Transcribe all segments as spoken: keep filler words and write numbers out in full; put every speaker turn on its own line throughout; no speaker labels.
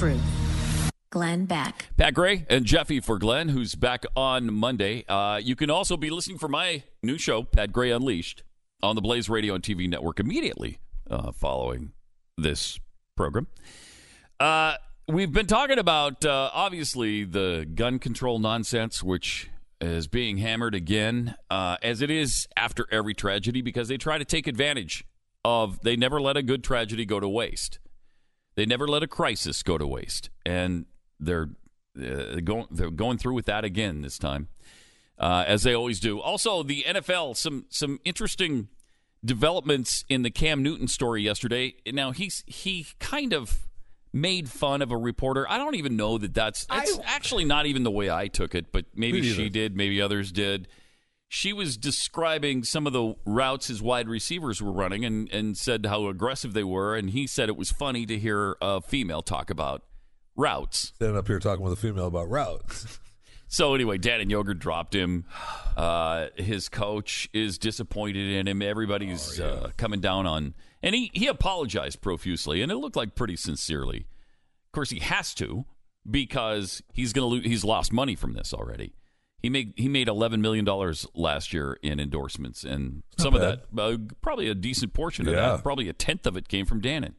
truth. Glenn Beck.
Pat Gray and Jeffy for Glenn, who's back on Monday. Uh, you can also be listening for my new show, Pat Gray Unleashed, on the Blaze Radio and T V network immediately uh, following this program. Uh, we've been talking about, uh, obviously, the gun control nonsense, which is being hammered again, uh, as it is after every tragedy, because they try to take advantage of, they never let a good tragedy go to waste. They never let a crisis go to waste. And they're, uh, going, they're going through with that again this time, uh, as they always do. Also, the N F L, some some interesting developments in the Cam Newton story yesterday. Now, he's he kind of made fun of a reporter. I don't even know that that's, that's I, actually not even the way I took it, but maybe she did, maybe others did. She was describing some of the routes his wide receivers were running and, and said how aggressive they were, and he said it was funny to hear a female talk about routes.
Standing up here talking with a female about routes.
So anyway, Dan and Yogurt dropped him. Uh, his coach is disappointed in him. Everybody's oh, yeah. uh, coming down on... And he, he apologized profusely, and it looked like pretty sincerely. Of course, he has to, because he's going to lo- he's lost money from this already. He made he made eleven million dollars last year in endorsements, and
Not
some
bad.
of that, uh, probably a decent portion of
yeah.
that, probably a tenth of it came from Dannon.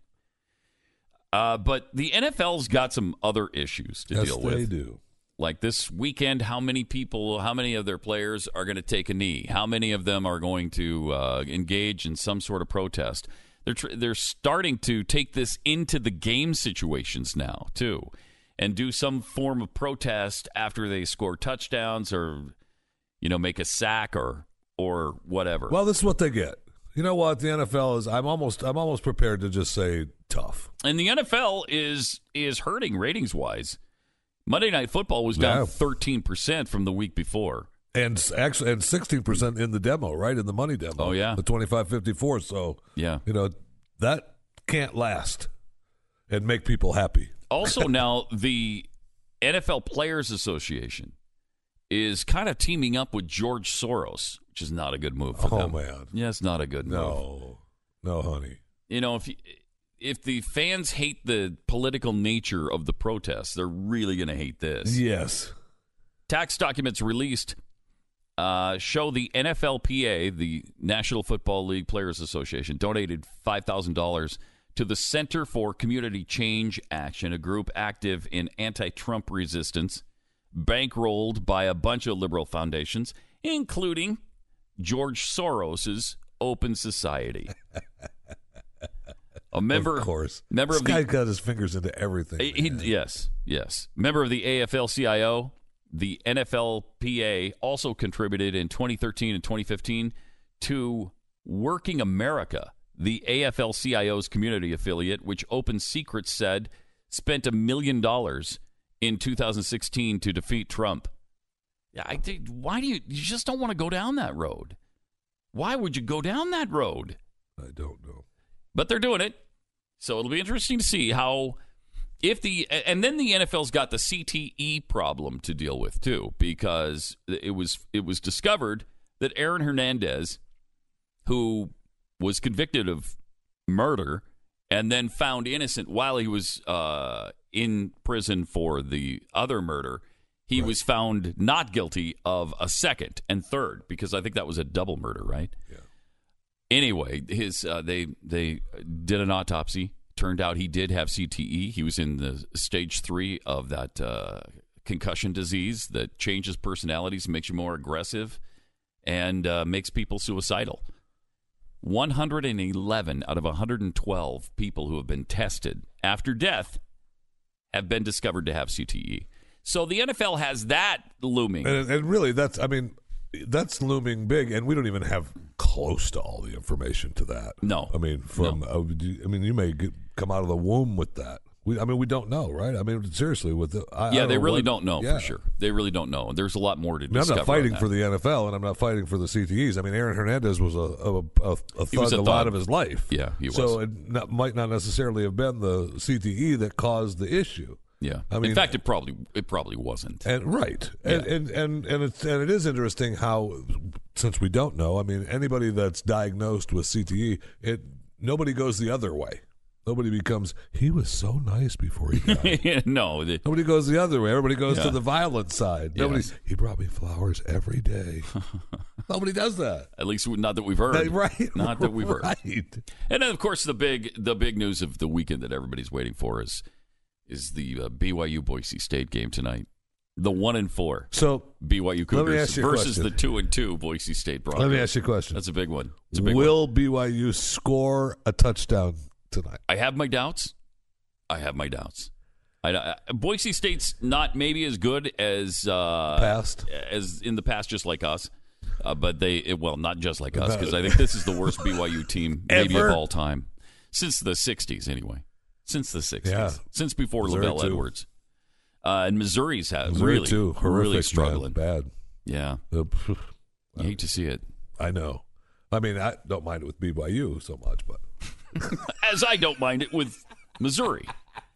Uh, but the N F L's got some other issues to
yes,
deal with.
They do.
Like this weekend, how many people, how many of their players are going to take a knee? How many of them are going to uh, engage in some sort of protest? They're tr- they're starting to take this into the game situations now, too, and do some form of protest after they score touchdowns or, you know, make a sack or or whatever.
Well, this is what they get. You know what? The N F L is. I'm almost. I'm almost prepared to just say tough.
And the N F L is is hurting ratings wise. Monday Night Football was down thirteen yeah. percent from the week before.
And actually, and sixteen percent in the demo, right? In the money demo.
Oh, yeah.
The twenty-five fifty-four. So,
yeah.
you know, that can't last and make people happy.
Also, now, the N F L Players Association is kind of teaming up with George Soros, which is not a good move for
oh,
them.
Oh, man.
Yeah, it's not a good move.
No. No, honey.
You know, if you, if the fans hate the political nature of the protests, they're really going to hate this.
Yes.
Tax documents released uh, show the N F L P A, the National Football League Players Association, donated five thousand dollars to the Center for Community Change Action, a group active in anti-Trump resistance, bankrolled by a bunch of liberal foundations, including George Soros's Open Society. A member,
of course.
Member
this
of
guy
the,
got his fingers into everything.
He, yes, yes. Member of the A F L C I O, the N F L P A also contributed in twenty thirteen and twenty fifteen to Working America, the A F L C I O's community affiliate, which Open Secrets said spent a million dollars in two thousand sixteen to defeat Trump. Yeah, I think, why do you, you just don't want to go down that road? Why would you go down that road?
I don't know.
But they're doing it. So it'll be interesting to see how, if the, and then the N F L's got the C T E problem to deal with too, because it was it was discovered that Aaron Hernandez, who was convicted of murder and then found innocent while he was uh, in prison for the other murder, he right. was found not guilty of a second and third, because I think that was a double murder, right?
Yeah.
Anyway, his uh, they they did an autopsy. Turned out he did have C T E. He was in the stage three of that uh, concussion disease that changes personalities, makes you more aggressive, and uh, makes people suicidal. one hundred eleven out of one hundred twelve people who have been tested after death have been discovered to have C T E. So the N F L has that looming.
And, and really, that's, I mean, that's looming big, and we don't even have close to all the information to that.
No.
I mean, from,
no.
uh, I mean, you may get, come out of the womb with that. We, I mean, we don't know, right? I mean, seriously, with the, I,
yeah,
I
they
don't
really
what,
don't know
yeah.
for sure. They really don't know. There's a lot more to
I mean,
discover.
I'm not fighting for the N F L, and I'm not fighting for the C T Es. I mean, Aaron Hernandez was a a, a, a thug a, a lot of his life.
Yeah, he was.
So it not, might not necessarily have been the C T E that caused the issue.
Yeah,
I mean,
in fact, it probably it probably wasn't.
And right,
yeah.
and, and and and it's and it is interesting how, since we don't know, I mean, anybody that's diagnosed with C T E, it nobody goes the other way. Nobody becomes, he was so nice before he died.
no. The,
Nobody goes the other way. Everybody goes
Yeah.
to the violent side. Nobody.
Yes.
He brought me flowers every day. Nobody does that.
at least not that we've heard.
Right.
Not that we've heard.
Right.
And then, of course, the big the big news of the weekend that everybody's waiting for is is the uh, B Y U Boise State game tonight. The one and four
So
B Y U
Let me
Cougars
ask you a
versus
question.
the two and two Boise State Broncos.
let me ask you a question.
That's a big one. It's a big one.
Will B Y U score a touchdown tonight?
I have my doubts. I have my doubts. I, I, Boise State's not maybe as good as uh,
Past?
as in the past, just like us. Uh, but they it, well, not just like us, because I think this is the worst B Y U team maybe
Ever?
of all time since the sixties. Anyway, since the sixties,
Yeah.
since before
Missouri,
LaVell
too.
Edwards. Uh, and Missouri's had
Missouri
really,
too. Horrific,
really struggling.
Bad.
Yeah,
bad. Uh,
you hate to see it.
I know. I mean, I don't mind it with B Y U so much, but
As I don't mind it with Missouri.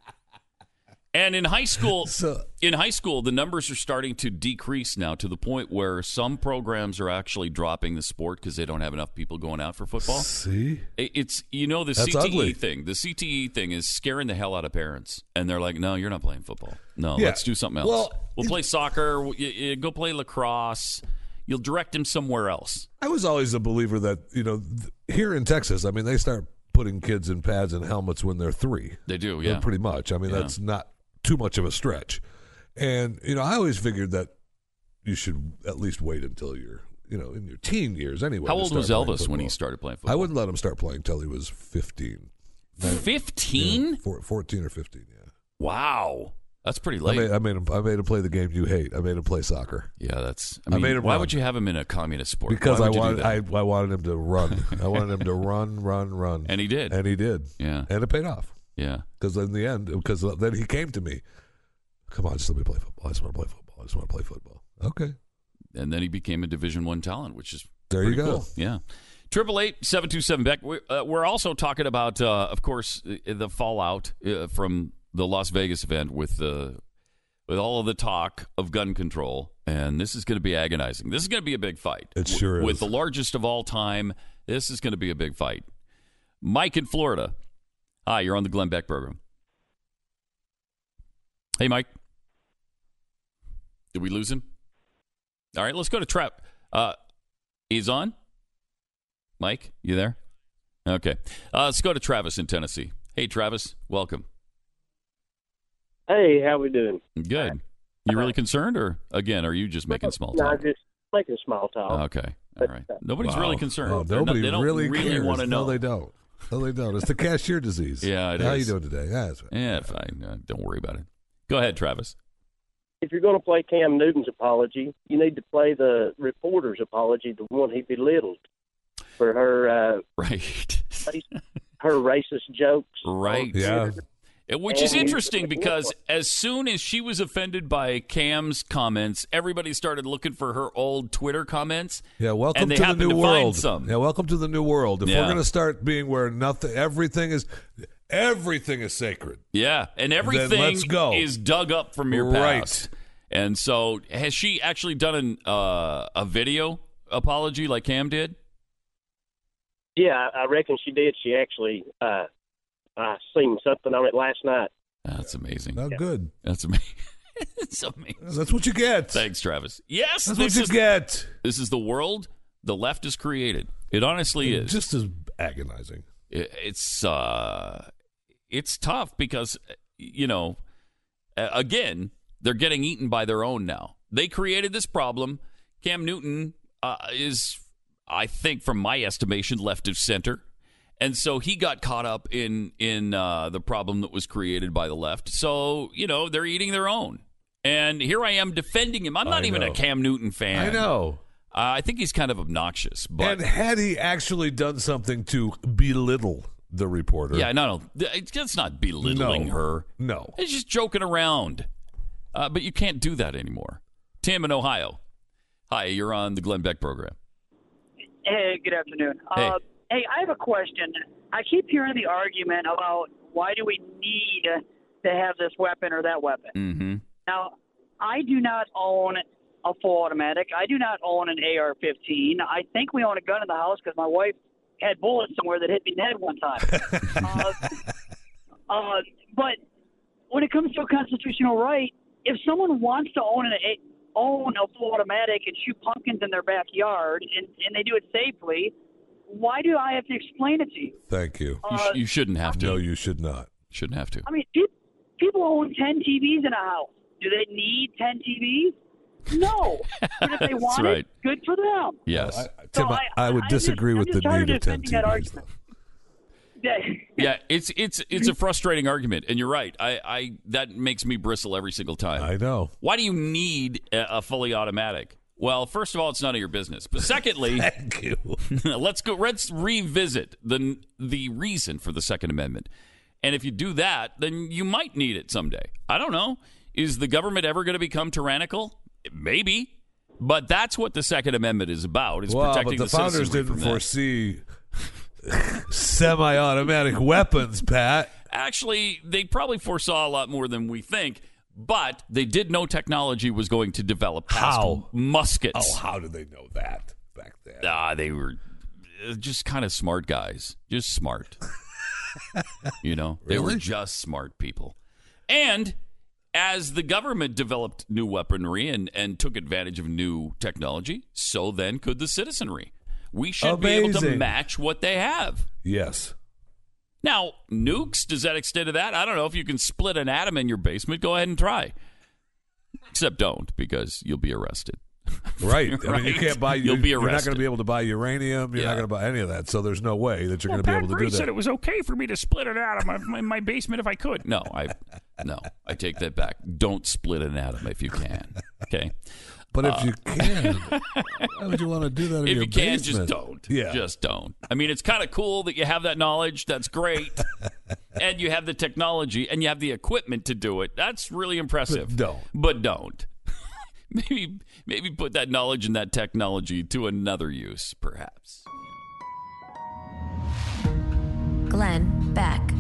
And in high school,
So-
in high school, the numbers are starting to decrease now to the point where some programs are actually dropping the sport because they don't have enough people going out for football.
see,
It- It's you know the
That's
C T E
ugly.
thing. The C T E thing is scaring the hell out of parents, and they're like, "No, you're not playing football. No,
Yeah.
let's do something else.
Well,
we'll play soccer. We'll, you, you go play lacrosse. You'll direct him somewhere else."
I was always a believer that, you know, th- here in Texas, I mean, they start putting kids in pads and helmets when they're three.
They do,
Uh,
yeah.
Pretty much. I mean,
Yeah.
that's not too much of a stretch. And, you know, I always figured that you should at least wait until you're, you know, in your teen years anyway.
How
to
old
start
was
playing
Elvis when he
football.
started playing football?
I wouldn't let him start playing till he was fifteen.
Fifteen?
Four, fourteen or fifteen, yeah.
Wow, that's pretty
I
late.
made, I, made him, I made him play the game you hate. I made him play soccer.
Yeah, that's. I
I
mean,
made him
why
run.
would you have him in a communist sport?
Because
Why
I
would you do
wanted,
that?
I, I wanted him to run. I wanted him to run, run, run.
and he did.
And he did.
yeah,
And it paid off.
yeah.
Because in the end, because then he came to me, come on, just let me play football. I just want to play football. I just want to play football. Okay.
And then he became a Division One talent, which is
There you
pretty
go.
cool. Yeah. Triple eight seven two seven Beck. We're, uh, we're also talking about, uh, of course, uh, the fallout uh, from the Las Vegas event with uh, with all of the talk of gun control, and this is going to be agonizing. This is going to be a big fight.
It sure
w-
is.
With the largest of all time, this is going to be a big fight. Mike in Florida. Hi, you're on the Glenn Beck program. Hey, Mike. Did we lose him? All right, let's go to Trap. Uh, he's on? Mike, you there? Okay. Uh, let's go to Travis in Tennessee. Hey, Travis, welcome.
Hey, how we doing?
Good. You really concerned, or, again, are you just making small
No,
talk?
just making small talk.
Okay. All right. Nobody's
Wow.
really concerned.
Oh,
They're not-
nobody
they don't
really,
really
cares.
want to know.
No, they don't. No, they don't. It's the cashier disease.
Yeah, it
How
is.
you doing today? Yeah, that's right.
Yeah, fine. Uh, don't worry about it. Go ahead, Travis.
If you're going to play Cam Newton's apology, you need to play the reporter's apology, the one he belittled for her uh,
Right.
her racist jokes.
Right.
Yeah.
Uh, Which is
And-
interesting because as soon as she was offended by Cam's comments, everybody started looking for her old Twitter comments.
Yeah, welcome
And they
to the
happen
new
to find
world.
some.
Yeah, welcome to the new world. If
Yeah.
we're going to start being where nothing, everything is, everything is sacred.
Yeah, and everything
let's go.
is dug up from your
Right.
past. And so, has she actually done an, uh, a video apology like Cam did?
Yeah, I I reckon she did. She actually, uh, I seen something on it last night.
That's amazing.
Oh, good.
That's amazing. It's amazing.
That's what you get.
Thanks, Travis. Yes,
That's
this
what you
is
get.
this is the world the left has created. It honestly is.
Just as agonizing.
It- it's uh, it's tough because you know, a- again, they're getting eaten by their own now. They created this problem. Cam Newton uh, is, I think, from my estimation, left of center. And so he got caught up in in uh, the problem that was created by the left. So, you know, they're eating their own. And here I am defending him. I'm not
I
even
know.
a Cam Newton fan.
I know.
Uh, I think he's kind of obnoxious. But
And had he actually done something to belittle the reporter?
yeah, no, no. It's not belittling
No.
her.
No.
It's just joking around. Uh, but you can't do that anymore. Tim in Ohio. Hi, you're on the Glenn Beck program.
Hey, good afternoon.
Hey.
Uh, hey, I have a question. I keep hearing the argument about why do we need to have this weapon or that weapon.
Mm-hmm.
Now, I do not own a full automatic. I do not own an A R fifteen. I think we own a gun in the house because my wife had bullets somewhere that hit me in the head one time. uh, Uh, but when it comes to a constitutional right, if someone wants to own an own a full automatic and shoot pumpkins in their backyard, and, and they do it safely, why do I have to explain it to you?
Thank you.
You, sh-
Uh,
you shouldn't have to.
No, you should not.
Shouldn't have to.
I mean, pe- people own ten T Vs in a house. Do they need ten T Vs? No. But if they
That's
want
right.
it, good for them.
Yes.
I, Tim,
So
I,
I-
I would
I'm just-
disagree
I'm
with
just
the
tired
need
of
of ten
defending that
T Vs.
argument. Yeah.
Yeah, it's it's it's a frustrating argument, and you're right. I, I that makes me bristle every single time.
I know.
Why do you need a, a fully automatic? Well, first of all, it's none of your business. But secondly,
Thank you.
let's go. Let's revisit the the reason for the Second Amendment. And if you do that, then you might need it someday. I don't know. Is the government ever going to become tyrannical? Maybe. But that's what the Second Amendment is about. Is
Well,
protecting
but the,
the
founders
citizenry
didn't
from that.
foresee semi-automatic weapons, Pat.
Actually, they probably foresaw a lot more than we think, but they did know technology was going to develop past
How?
muskets.
Oh, how did they know that back then?
Ah, they were uh, just kind of smart guys. Just smart. You know, they were
Really?
just smart people. And as the government developed new weaponry and, and took advantage of new technology, so then could the citizenry. We should be able to
Amazing.
match what they have.
Yes.
Now, nukes, does that extend to that? I don't know. If you can split an atom in your basement, go ahead and try. Except don't, because you'll be arrested.
Right. I mean, you
Right.
can't buy.
You'll be
You're not
arrested.
going to be able to buy uranium. You're
Yeah.
not going to buy any of that. So there's no way that you're going to be able to do that.
it was okay for me to split an atom in my basement if I could. No, I, no, I take that back. Don't split an atom if you can. Okay.
But if you can, why would you want to do that in
If
your
you can,
basement?
just don't.
Yeah.
Just don't. I mean, it's kind of cool that you have that knowledge. That's great. And you have the technology and you have the equipment to do it. That's really impressive.
But don't.
But don't. maybe, maybe put that knowledge and that technology to another use, perhaps.
Glenn Beck.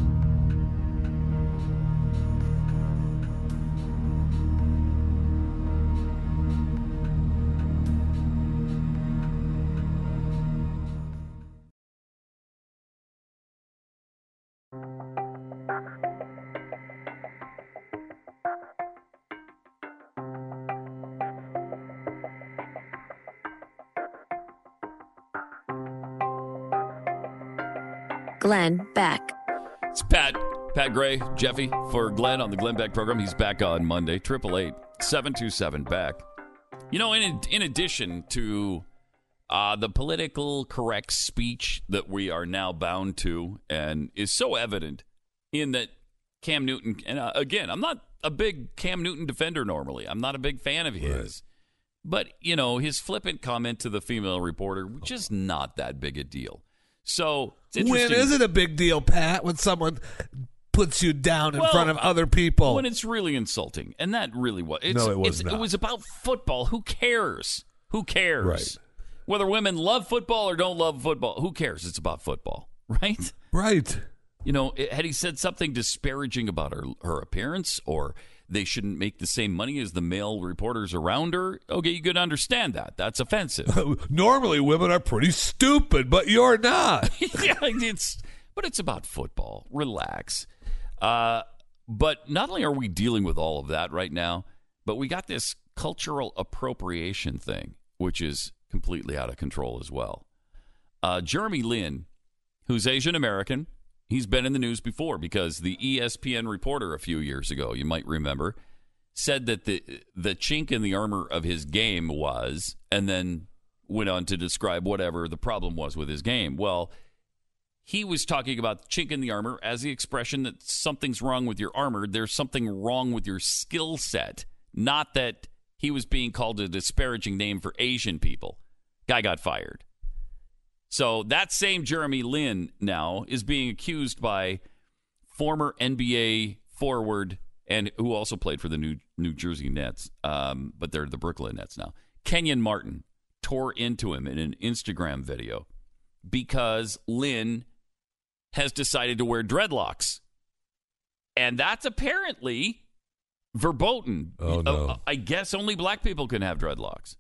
Glenn Beck.
It's Pat. Pat Gray, Jeffy for Glenn on the Glenn Beck program. He's back on Monday. eight eight eight, seven two seven, B E C K. You know, in in addition to uh, the political correct speech that we are now bound to and is so evident in that Cam Newton, and uh, again, I'm not a big Cam Newton defender normally. I'm not a big fan of his.
Right.
But, you know, his flippant comment to the female reporter, just not that big a deal. So, it's
When
interesting.
is it a big deal, Pat, when someone puts you down in
Well,
front of other people?
When it's really insulting, and that really was. It's,
No, it was
it's,
not.
It was about football. Who cares? Who cares?
Right.
Whether women love football or don't love football, who cares? It's about football, right?
Right.
You know, it- had he said something disparaging about her her appearance, or they shouldn't make the same money as the male reporters around her, okay, you could understand that. That's offensive.
Normally, women are pretty stupid, but you're not.
Yeah, it's but it's about football. Relax. Uh, but not only are we dealing with all of that right now, but we got this cultural appropriation thing, which is completely out of control as well. Uh, Jeremy Lin, who's Asian American, he's been in the news before because the E S P N reporter a few years ago, you might remember, said that the the chink in the armor of his game was, and then went on to describe whatever the problem was with his game. Well, he was talking about chink in the armor as the expression that something's wrong with your armor. There's something wrong with your skill set. Not that he was being called a disparaging name for Asian people. Guy got fired. So that same Jeremy Lin now is being accused by former N B A forward and who also played for the New New Jersey Nets, um, but they're the Brooklyn Nets now. Kenyon Martin tore into him in an Instagram video because Lin has decided to wear dreadlocks. And that's apparently verboten.
Oh, no.
Uh, I guess only black people can have dreadlocks.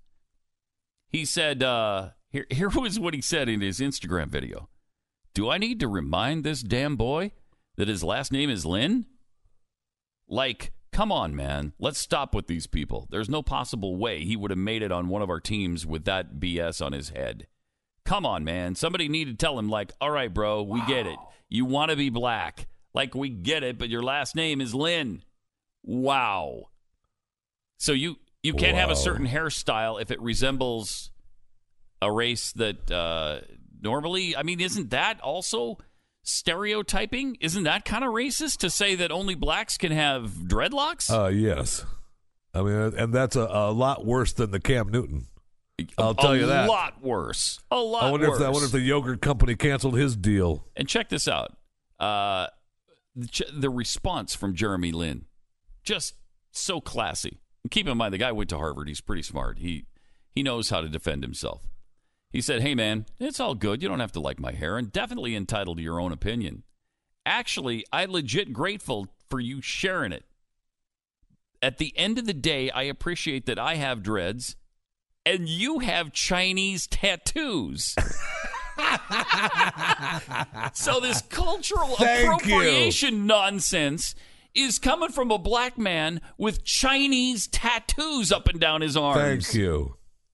He said, uh, here, here was what he said in his Instagram video. Do I need to remind this damn boy that his last name is Lynn? Like, come on, man. Let's stop with these people. There's no possible way he would have made it on one of our teams with that B S on his head. Come on, man. Somebody need to tell him, like, all right, bro, we wow. get it. You want to be black. Like, we get it, but your last name is Lynn. Wow. So you, you can't wow. have a certain hairstyle if it resembles a race that uh, normally, I mean, isn't that also stereotyping? Isn't that kind of racist to say that only blacks can have dreadlocks?
Uh, yes. I mean, and that's a, a lot worse than the Cam Newton. I'll tell
a
you that.
A lot worse. A lot
I wonder
worse.
If, I wonder if the yogurt company canceled his deal.
And check this out. Uh, the, the response from Jeremy Lin, just so classy. And keep in mind, the guy went to Harvard. He's pretty smart. He he knows how to defend himself. He said, hey, man, it's all good. You don't have to like my hair, and definitely entitled to your own opinion. Actually, I'm legit grateful for you sharing it. At the end of the day, I appreciate that I have dreads and you have Chinese tattoos. So this cultural
Thank
appropriation
you.
nonsense is coming from a black man with Chinese tattoos up and down his arms.
Thank you.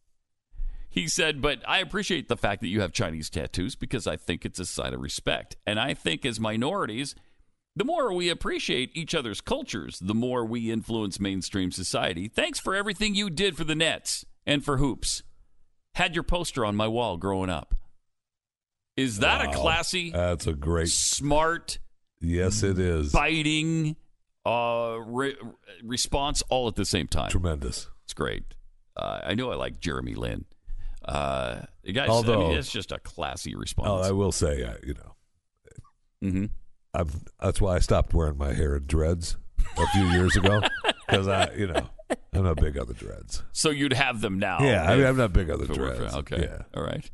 He said, but I appreciate the fact that you have Chinese tattoos because I think it's a sign of respect. And I think as minorities, the more we appreciate each other's cultures, the more we influence mainstream society. Thanks for everything you did for the Nets and for hoops. Had your poster on my wall growing up. Is that wow. a classy,
That's a great,
smart,
yes, it is,
biting uh, re- response all at the same time?
Tremendous.
It's great. Uh, I know I like Jeremy Lin. Uh, the guys,
Although,
I mean, it's just a classy response.
Oh, I will say, I, you know,
mm-hmm.
I'm, that's why I stopped wearing my hair in dreads a few years ago because I, you know, I'm not big on the dreads.
So you'd have them now?
Yeah, I mean, I'm not big on the dreads.
For, okay,
yeah.
All right.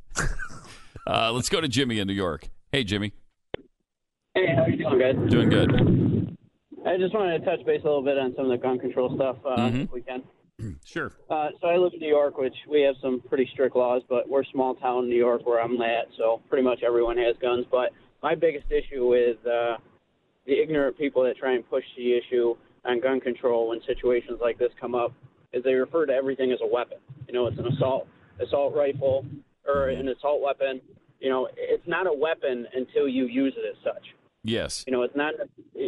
uh, let's go to Jimmy in New York. Hey, Jimmy.
Hey, how are you doing, guys?
Doing good.
I just wanted to touch base a little bit on some of the gun control stuff uh,
mm-hmm.
if we can.
Sure.
Uh, so I live in New York, which we have some pretty strict laws, but we're small town New York where I'm at, so pretty much everyone has guns. But my biggest issue with uh, the ignorant people that try and push the issue on gun control when situations like this come up is they refer to everything as a weapon. You know, it's an assault assault rifle or an assault weapon. You know, it's not a weapon until you use it as such.
Yes.
You know, it's not.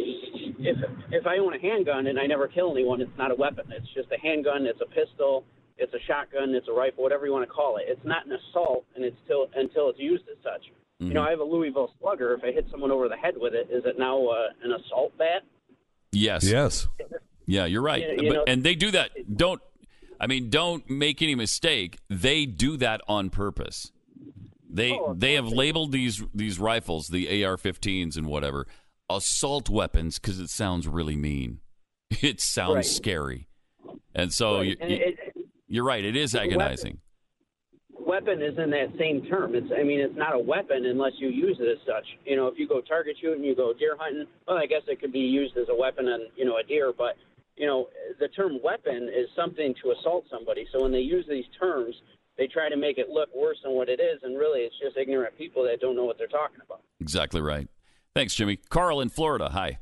If if I own a handgun and I never kill anyone, it's not a weapon. It's just a handgun. It's a pistol. It's a shotgun. It's a rifle. Whatever you want to call it. It's not an assault, and it's still until it's used as such. Mm-hmm. You know, I have a Louisville Slugger. If I hit someone over the head with it, is it now uh, an assault bat?
Yes.
Yes.
Yeah, you're right.
You, you
but,
know,
and they do that. Don't. I mean, don't make any mistake. They do that on purpose. They
oh,
they have labeled these these rifles, the A R fifteens and whatever, assault weapons because it sounds really mean. It sounds
right.
scary, and so
right.
you,
and
you,
it,
you're right. It is agonizing.
Weapon, weapon is in that same term. It's I mean, it's not a weapon unless you use it as such. You know, if you go target shooting, you go deer hunting. Well, I guess it could be used as a weapon on you know a deer, but you know the term weapon is something to assault somebody. So when they use these terms, they try to make it look worse than what it is, and really it's just ignorant people that don't know what they're talking about.
Exactly right. Thanks, Jimmy. Carl in Florida, hi.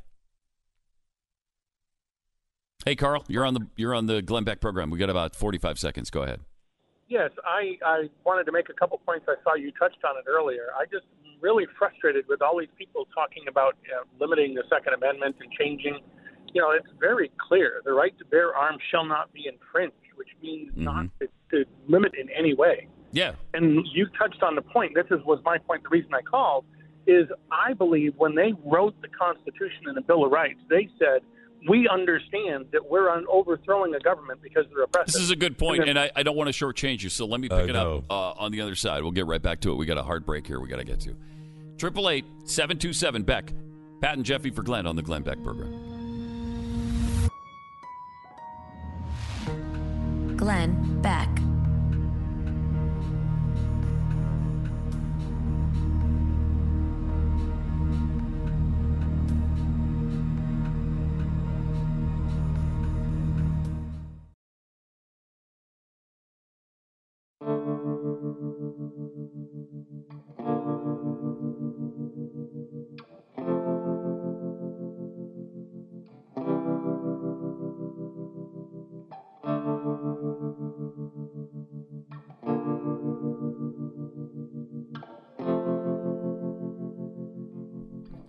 Hey, Carl, you're on the you're on the Glenn Beck program. We got about forty-five seconds. Go ahead.
Yes, I, I wanted to make a couple points. I saw you touched on it earlier. I just really frustrated with all these people talking about you know, limiting the Second Amendment and changing. You know, it's very clear. The right to bear arms shall not be infringed, which means mm-hmm. not to, to limit in any way.
Yeah.
And you touched on the point. This is, was my point. The reason I called is I believe when they wrote the Constitution and the Bill of Rights, they said, we understand that we're on overthrowing a government because they're oppressive.
This is a good point, and, then, and I, I don't want to shortchange you, so let me pick
I
it
know.
up uh, on the other side. We'll get right back to it. We got a hard break here we got to get to. triple eight seven two seven Beck. Pat and Jeffy for Glenn on the Glenn Beck program.
Glenn Beck.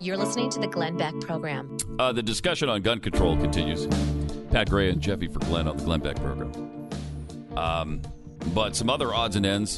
You're listening to the Glenn Beck Program.
Uh, the discussion on gun control continues. Pat Gray and Jeffy for Glenn on the Glenn Beck Program. Um, but some other odds and ends.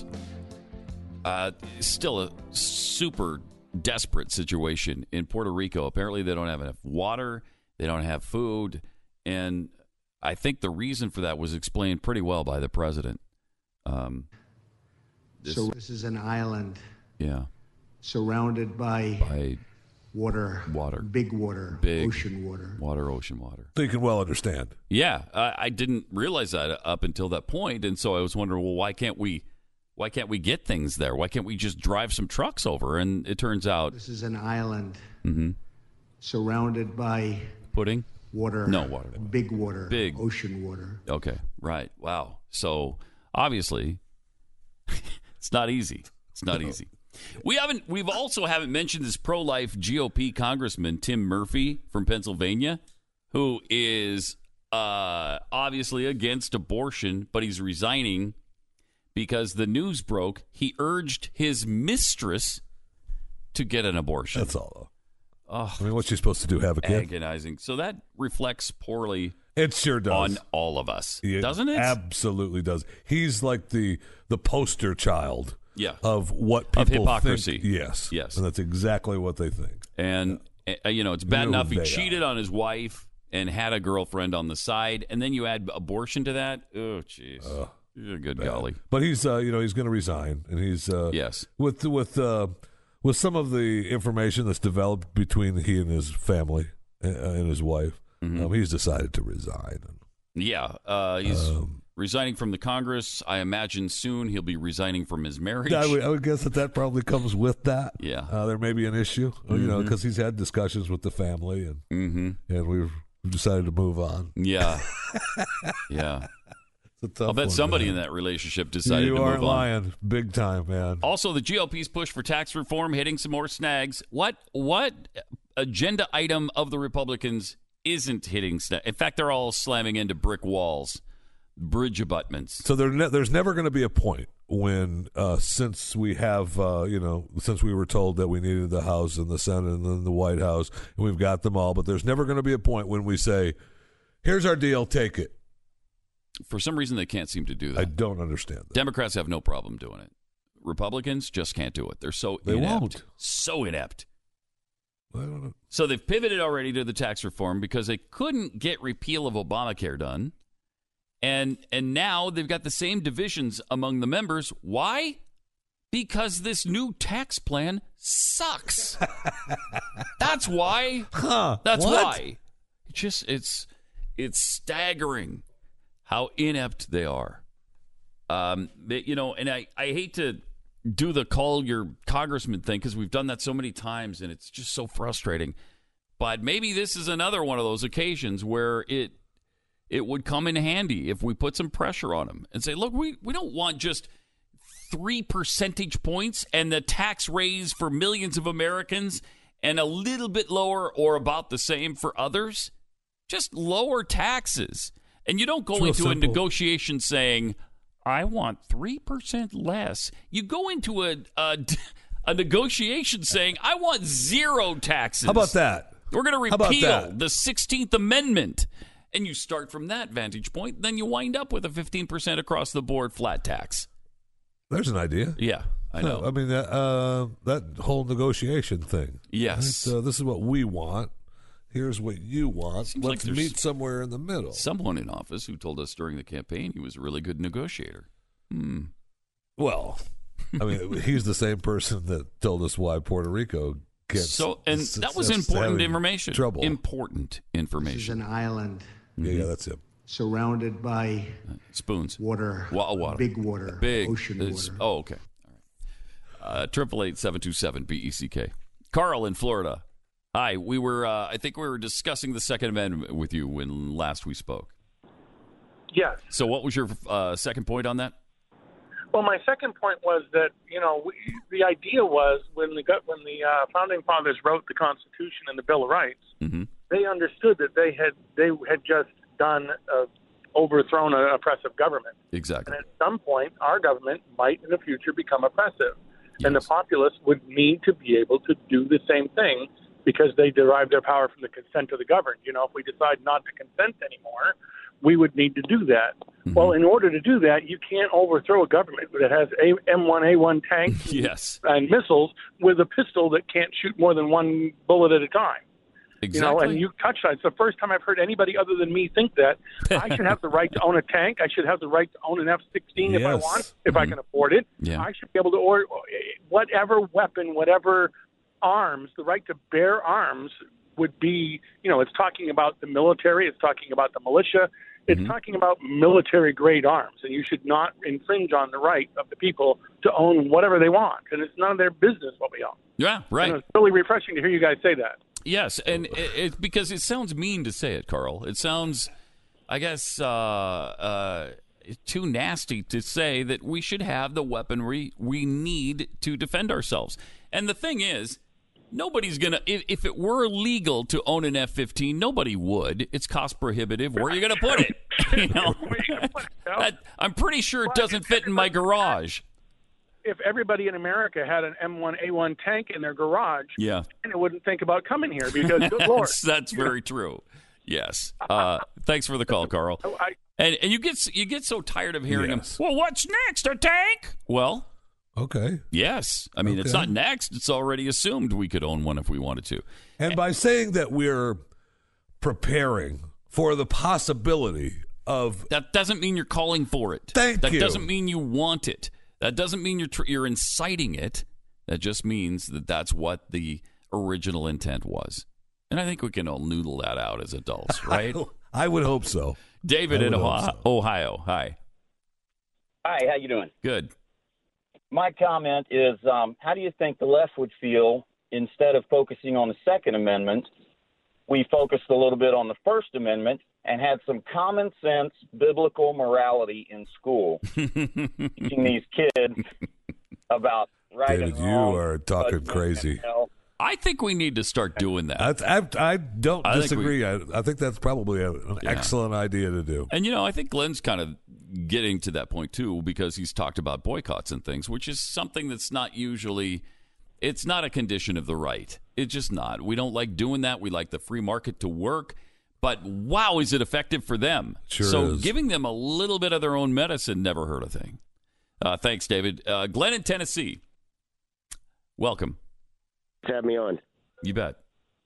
Uh, still a super desperate situation in Puerto Rico. Apparently they don't have enough water. They don't have food. And I think the reason for that was explained pretty well by the president. Um, this,
so this is an island.
Yeah.
Surrounded by,
by
water,
water,
big water,
big
ocean water,
water, ocean water.
So you can well understand.
Yeah, I, I didn't realize that up until that point, and so I was wondering, well, why can't we, why can't we get things there? Why can't we just drive some trucks over? And it turns out
this is an island
mm-hmm.
surrounded by
pudding,
water,
no water,
big water,
big
ocean water.
Okay, right. Wow. So obviously, it's not easy. It's not easy. We haven't. We've also haven't mentioned this pro-life G O P congressman Tim Murphy from Pennsylvania, who is uh, obviously against abortion, but he's resigning because the news broke he urged his mistress to get an abortion.
That's all, though.
Oh,
I mean, what's she supposed to do? Have a kid?
Agonizing. So that reflects poorly.
It sure does
on all of us,
it
doesn't it?
Absolutely does. He's like the the poster child.
Yeah.
Of what people
of hypocrisy.
think. Yes.
Yes.
And that's exactly what they think.
And, uh, you know, it's bad
You
enough he
they
cheated
are.
on his wife and had a girlfriend on the side, and then you add abortion to that. Oh, jeez.
Uh,
You're a good
bad.
golly.
But he's, uh, you know, he's going to resign. And he's, uh,
yes.
With, with, uh, with some of the information that's developed between he and his family uh, and his wife, mm-hmm. um, he's decided to resign.
Yeah. Uh, he's.
Um,
Resigning from the Congress. I imagine soon he'll be resigning from his marriage.
I would, I would guess that that probably comes with that.
Yeah.
Uh, there may be an issue, mm-hmm. you know, because he's had discussions with the family, and
mm-hmm.
and we've decided to move on.
Yeah. Yeah. I'll bet
one,
somebody
man.
in that relationship decided
you
to move
aren't
on.
lying. Big time, man.
Also, the G O P's push for tax reform hitting some more snags. What what agenda item of the Republicans isn't hitting snags? In fact, they're all slamming into brick walls. Bridge abutments.
So there ne- there's never going to be a point when, uh, since we have, uh, you know, since we were told that we needed the House and the Senate and then the White House, and we've got them all, but there's never going to be a point when we say, here's our deal, take it.
For some reason, they can't seem to do that.
I don't understand that.
Democrats have no problem doing it. Republicans just can't do it. They're so
they
inept.
Won't.
So inept.
I don't know.
So they've pivoted already to the tax reform because they couldn't get repeal of Obamacare done. And and now they've got the same divisions among the members. Why? Because this new tax plan sucks. That's why.
Huh,
That's
what?
why. It's just it's it's staggering how inept they are. Um, they, you know, and I, I hate to do the call your congressman thing because we've done that so many times and it's just so frustrating. But maybe this is another one of those occasions where it it would come in handy if we put some pressure on them and say, look, we, we don't want just three percentage points and the tax raise for millions of Americans and a little bit lower or about the same for others. Just lower taxes. And you don't go
It's
into
real
a
simple.
negotiation saying, I want three percent less. You go into a, a, a negotiation saying, I want zero taxes.
How about that?
We're going to
How about
repeal
that?
the sixteenth Amendment. And you start from that vantage point, then you wind up with a fifteen percent across the board flat tax.
There's an idea.
Yeah, I know.
I mean, that, uh, that whole negotiation thing.
Yes.
Right? Uh, this is what we want. Here's what you want.
Seems like
Let's
there's
meet somewhere in the middle.
Someone in office who told us during the campaign he was a really good negotiator. Hmm.
Well, I mean, he's the same person that told us why Puerto Rico gets
So, and
s-
that was
s-
important
having
information.
Trouble.
Important
This is
information.
an island
yeah, yeah, that's him.
surrounded by
Spoons.
water,
Wa- water.
big water,
Big.
ocean
It's-
water.
Oh, okay. All right. Triple eight seven two seven B E C K. Carl in Florida. Hi. We were. Uh, I think we were discussing the Second Amendment with you when last we spoke.
Yes.
So, what was your uh, second point on that?
Well, my second point was that you know we, the idea was when the go- when the uh, founding fathers wrote the Constitution and the Bill of Rights,
Mm-hmm.
they understood that they had they had just done uh, overthrown an oppressive government,
Exactly.
and at some point, our government might in the future become oppressive,
Yes.
and the populace would need to be able to do the same thing because they derive their power from the consent of the governed. You know, if we decide not to consent anymore, we would need to do that. Mm-hmm. Well, in order to do that, you can't overthrow a government that has a M one A one tanks
yes.
and missiles with a pistol that can't shoot more than one bullet at a time.
Exactly.
You know, and you touched on it. It's the first time I've heard anybody other than me think that I should have the right to own a tank. I should have the right to own an F sixteen
yes.
if I want, if
mm-hmm.
I can afford it.
Yeah.
I should be able to order whatever weapon, whatever arms, the right to bear arms would be, you know, it's talking about the military, it's talking about the militia, it's mm-hmm. talking about military-grade arms, and you should not infringe on the right of the people to own whatever they want, and it's none of their business what we own.
Yeah, right.
And it's really refreshing to hear you guys say that.
Yes, and it, it, because it sounds mean to say it, Carl. It sounds, I guess, uh, uh, too nasty to say that we should have the weaponry we need to defend ourselves. And the thing is, nobody's going to, if, if it were legal to own an F fifteen, nobody would. It's cost prohibitive. Where are you going to put it? You know? that, I'm pretty sure it doesn't fit in my garage.
If everybody in America had an M one A one tank in their garage,
yeah.
and it wouldn't think about coming here because, good Lord.
that's, that's very true. Yes. Uh, thanks for the call, Carl.
I,
and and you get you get so tired of hearing
yes.
them. Well, what's next? A tank? Well,
okay.
Yes. I mean,
okay.
it's not next. It's already assumed we could own one if we wanted to.
And by saying that we're preparing for the possibility of
that doesn't mean you're calling for it.
Thank
that
you.
That doesn't mean you want it. That doesn't mean you're tr- you're inciting it. That just means that that's what the original intent was. And I think we can all noodle that out as adults, right?
I would hope so.
David in Ohio.
So.
Ohio. Hi.
Hi, how you doing?
Good.
My comment is, um, how do you think the left would feel instead of focusing on the Second Amendment, we focused a little bit on the First Amendment and had some common sense biblical morality in school, teaching these kids about right
David,
and wrong.
you are talking crazy.
I think we need to start doing that.
I, I, I don't
I
disagree.
Think we,
I, I think that's probably a, an
yeah.
excellent idea to do.
And, you know, I think Glenn's kind of getting to that point, too, because he's talked about boycotts and things, which is something that's not usually – it's not a condition of the right. It's just not. We don't like doing that. We like the free market to work. But, wow, is it effective for them?
Sure
so
is.
Giving them a little bit of their own medicine never hurt a thing. Uh, thanks, David. Uh, Glenn in Tennessee, welcome.
Have me on.
You bet.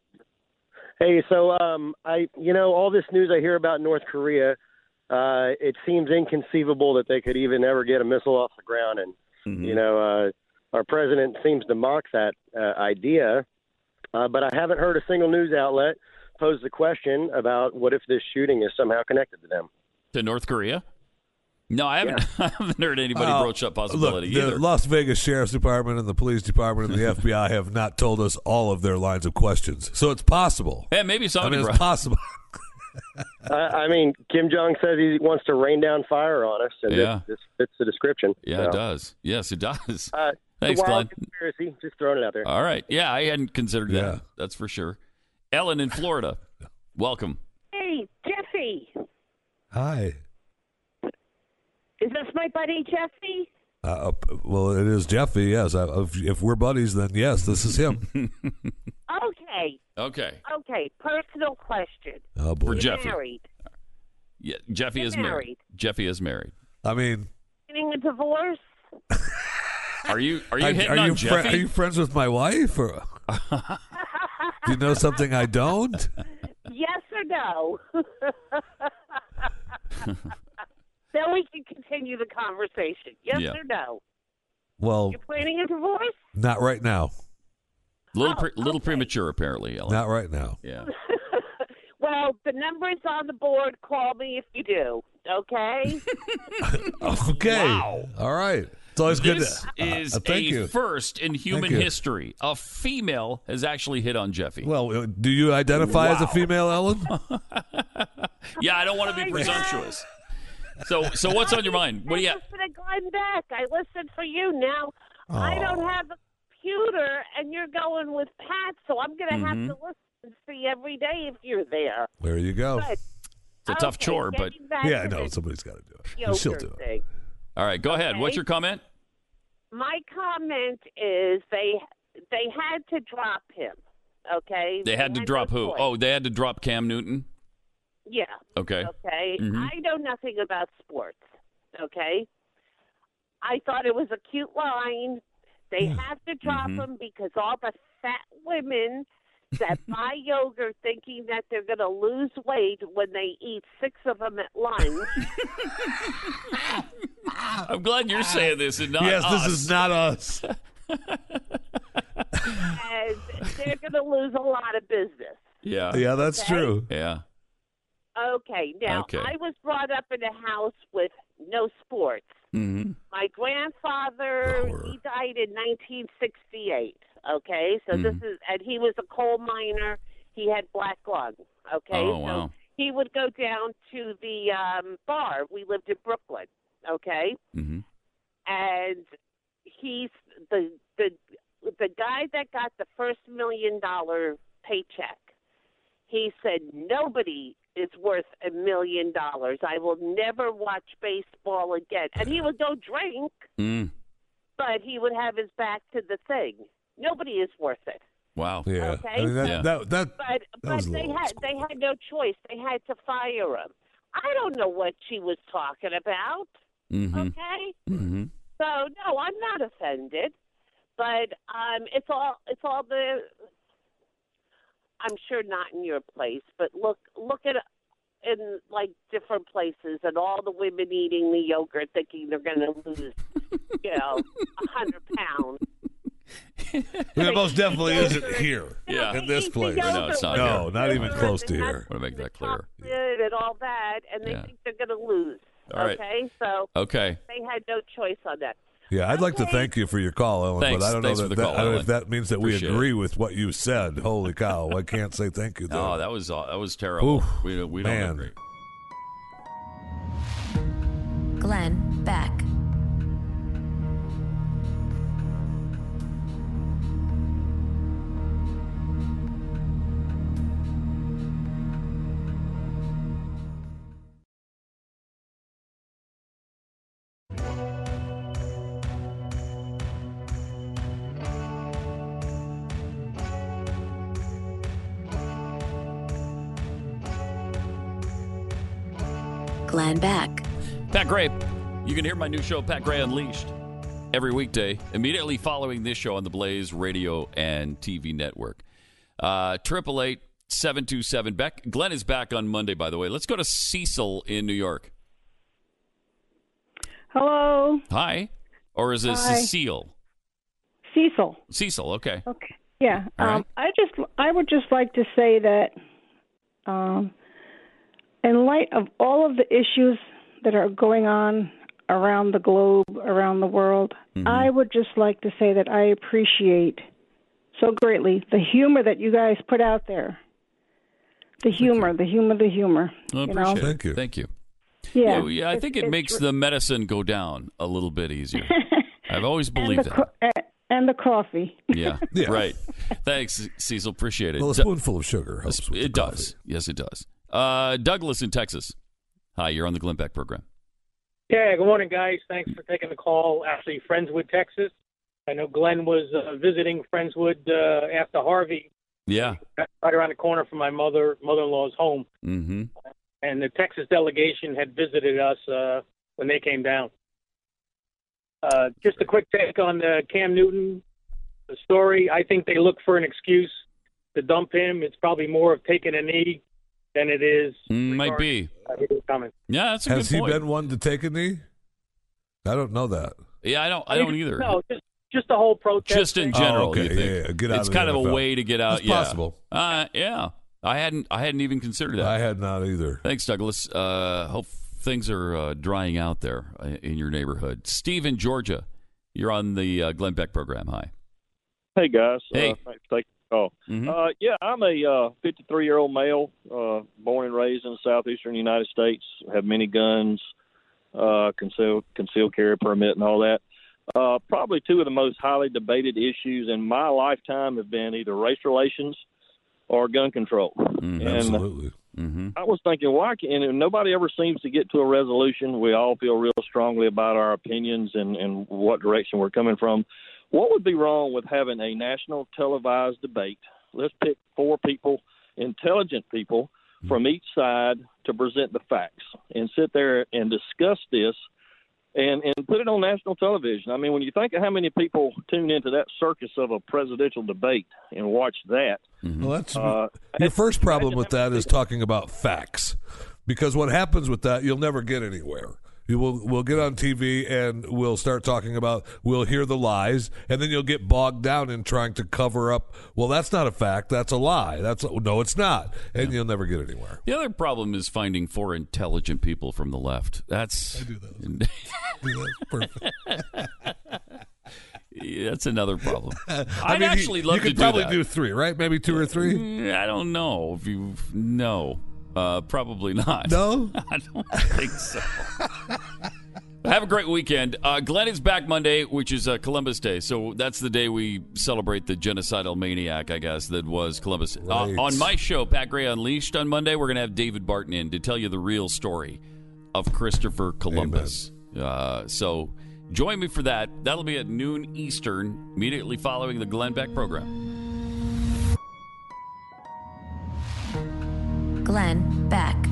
Hey, so um, I, you know, all this news I hear about North Korea, uh, it seems inconceivable that they could even ever get a missile off the ground, and
mm-hmm.
you know, uh, our president seems to mock that uh, idea. Uh, but I haven't heard a single news outlet pose the question about what if this shooting is somehow connected to them.
To North Korea? No, I haven't.
Yeah.
I haven't heard anybody
Well,
broach that possibility
look,
either.
The Las Vegas Sheriff's Department and the Police Department and the F B I have not told us all of their lines of questions, so it's possible.
Yeah, maybe
I
somebody.
mean, it's
brought-
possible.
uh, I mean, Kim Jong says he wants to rain down fire on us, and
Yeah.
this, this fits the description.
Yeah,
so.
it does. Yes, it does.
Uh,
Thanks,
it's a wild
Glenn.
conspiracy. Just throwing it out there.
All right. Yeah, I hadn't considered
Yeah.
that. That's for sure. Ellen in Florida, welcome.
Hey, Jeffy.
Hi.
Is this my buddy Jeffy?
Uh, well, it is Jeffy, yes. I, if, if we're buddies, then yes, this is him.
Okay.
Okay.
Okay. Personal question.
Oh, boy.
For
You're
Jeffy.
married.
Yeah, Jeffy
You're
is married.
married.
Jeffy is married.
I mean,
Getting a divorce?
Are you are you
are,
hitting
are
on
you fri-
Jeffy?
are you friends with my wife? Or do you know something I don't?
Yes or no? Then we can continue the conversation. Yes
Yeah.
or no?
Well,
You're planning a divorce?
not right now.
little
Oh,
pre- little
okay.
premature, apparently, Ellen.
Not right now.
Yeah.
Well, the number's on the board. Call me if you do. Okay?
Okay.
Wow.
All right. It's always good
This
to.
is
uh, thank
a
you.
first in human
Thank you.
history. A female has actually hit on Jeffy.
Well, uh, do you identify as a female, Ellen?
Yeah, I don't want to be presumptuous. So, so what's on your mind? What do you?
I listen to Glenn Beck. I listen for you now. I don't have a computer, and you're going with Pat, so I'm going to
Mhm.
have to listen and see every day if you're there.
There you go.
Good.
It's a tough
Okay,
chore, but
getting back
Yeah,
to
no,
the
somebody's got to do it.
Joker
She'll do it.
thing.
all right. Go ahead.
Okay.
What's your comment?
My comment is they they had to drop him. Okay.
They had to drop
no
who?
choice.
Oh, they had to drop Cam Newton?
Yeah.
Okay.
Okay.
Mhm.
I know nothing about sports. Okay. I thought it was a cute line. They have to drop
Mhm.
him because all the fat women that buy yogurt thinking that they're going to lose weight when they eat six of them at lunch.
I'm glad you're saying this and not
yes,
us.
this is not us.
And they're going to lose a lot of business.
Yeah.
Yeah, that's
Okay?
true.
Yeah.
Okay. Now,
Okay.
I was brought up in a house with no sports.
Mm-hmm.
My grandfather, he died in nineteen sixty-eight. Okay, so this
Mhm.
is, and he was a coal miner. He had black lung. Okay,
Oh,
so
wow.
he would go down to the um, bar. We lived in Brooklyn. Okay,
Mm-hmm.
and he's the the the guy that got the first million dollar paycheck. He said nobody is worth a million dollars. I will never watch baseball again. And he would go drink,
Mm.
but he would have his back to the thing. Nobody is worth it.
Wow.
Yeah.
Okay.
I mean, that,
Yeah.
that, that,
But
that
but
was a
they
little
had they had no choice. They had to fire him. I don't know what she was talking about.
Mm-hmm.
Okay.
Mm-hmm.
So no, I'm not offended. But um, it's all it's all the. I'm sure not in your place, but look look at in like different places and all the women eating the yogurt thinking they're going to lose, you know, a hundred pounds.
It most definitely isn't here.
Yeah.
In this
Eat the
place.
yogurt
No, it's not
with
No,
the
not even
sugar
close to
and
here.
nuts
I want to make that clear.
chocolate and all that, and they
Yeah.
think they're going to lose.
All right.
Okay, so
Okay.
they had no choice on that.
Yeah, I'd like to
Okay.
thank you for your call, Ellen,
Thanks.
but I don't
Thanks
know
for
that,
the
that,
call,
I don't know
Ellen.
if that means that we
Appreciate
agree with what you said. Holy cow. I can't say thank you, though.
Oh, that was uh, that was terrible.
Oof,
we don't, we don't
man.
agree.
Glenn Beck. Glenn Beck.
Pat Gray. You can hear my new show, Pat Gray Unleashed, every weekday, immediately following this show on the Blaze Radio and T V network. Triple eight seven two seven Beck. Glenn is back on Monday, by the way. Let's go to Cecil in New York.
Hello,
Hi, or is it
Hi.
Cecile?
Cecil.
Cecil. Okay.
Okay. Yeah.
All
Um,
right.
I just I would just like to say that um, in light of all of the issues that are going on around the globe, around the world,
Mm-hmm.
I would just like to say that I appreciate so greatly the humor that you guys put out there. The humor, the humor, the humor.
I
you
appreciate
know?
it.
Thank you.
Thank you.
Yeah.
Yeah, yeah, I
It's-
think it
it's
makes
re-
the medicine go down a little bit easier. I've always
and
believed
the
that.
co- uh, and the coffee.
Yeah,
Yeah.
right. Thanks, Cecil. Appreciate it.
Well, a
Du-
spoonful of sugar helps with
it
the
does. Yes, it does. Uh, Douglas in Texas. Hi, you're on the Glenn Beck program.
Yeah, good morning, guys. Thanks for taking the call. Actually, Friendswood, Texas. I know Glenn was uh, visiting Friendswood uh, after Harvey,
Yeah.
right around the corner from my mother mother-in-law's home.
Mm-hmm.
And the Texas delegation had visited us uh, when they came down. Uh, just a quick take on uh, Cam Newton, the story. I think they look for an excuse to dump him. It's probably more of taking a knee than it is.
Mm, might be.
Coming.
Yeah, that's a
Has
good
he
point.
been one to take a knee? I don't know that.
Yeah, I don't. I don't either.
No, just just the whole protest.
Just in
thing.
general,
Oh, okay.
you think?
Yeah, yeah. Get out
it's
of the
kind of
N F
a
L.
way to get out.
It's
yeah.
possible.
Uh, yeah. I hadn't. I hadn't even considered that.
I had not either.
Thanks, Douglas. Uh, hope things are uh, drying out there uh, in your neighborhood. Steve in Georgia, you're on the uh, Glenn Beck program. Hi.
Hey, guys.
Hey.
Uh, thanks for taking the call.
Mhm.
Uh, yeah, I'm a fifty-three-year-old male, uh, born and raised in the southeastern United States, have many guns, uh, concealed, concealed carry permit and all that. Uh, probably two of the most highly debated issues in my lifetime have been either race relations or gun control.
Mhm.
And
Absolutely.
Mm-hmm.
I was thinking, why can and nobody ever seems to get to a resolution? We all feel real strongly about our opinions and, and what direction we're coming from. What would be wrong with having a national televised debate let's pick four people, intelligent people from each side to present the facts and sit there and discuss this and, and put it on national television. I mean, when you think of how many people tune into that circus of a presidential debate and watch that.
Mm-hmm. Well, that's
uh,
your first problem with that is talking about facts, because what happens with that, you'll never get anywhere. You will we'll get on T V and we'll start talking about, we'll hear the lies, and then you'll get bogged down in trying to cover up, well, that's not a fact, that's a lie. That's no, it's not. And yeah. you'll never get anywhere.
The other problem is finding four intelligent people from the left. That's
I do those. do those. Perfect.
Yeah, that's another problem.
I
I'd
mean,
actually
you,
love
you
to
could
do
probably
that.
do three, right? Maybe two or three?
I don't know if you no. Uh, probably not.
No?
I don't think so. Have a great weekend. Uh, Glenn is back Monday, which is uh, Columbus Day. So that's the day we celebrate the genocidal maniac, I guess, that was Columbus.
Right.
Uh, on my show, Pat Gray Unleashed, on Monday, we're going to have David Barton in to tell you the real story of Christopher Columbus. Uh, so join me for that. That'll be at noon Eastern, immediately following the Glenn Beck program.
Glenn Beck.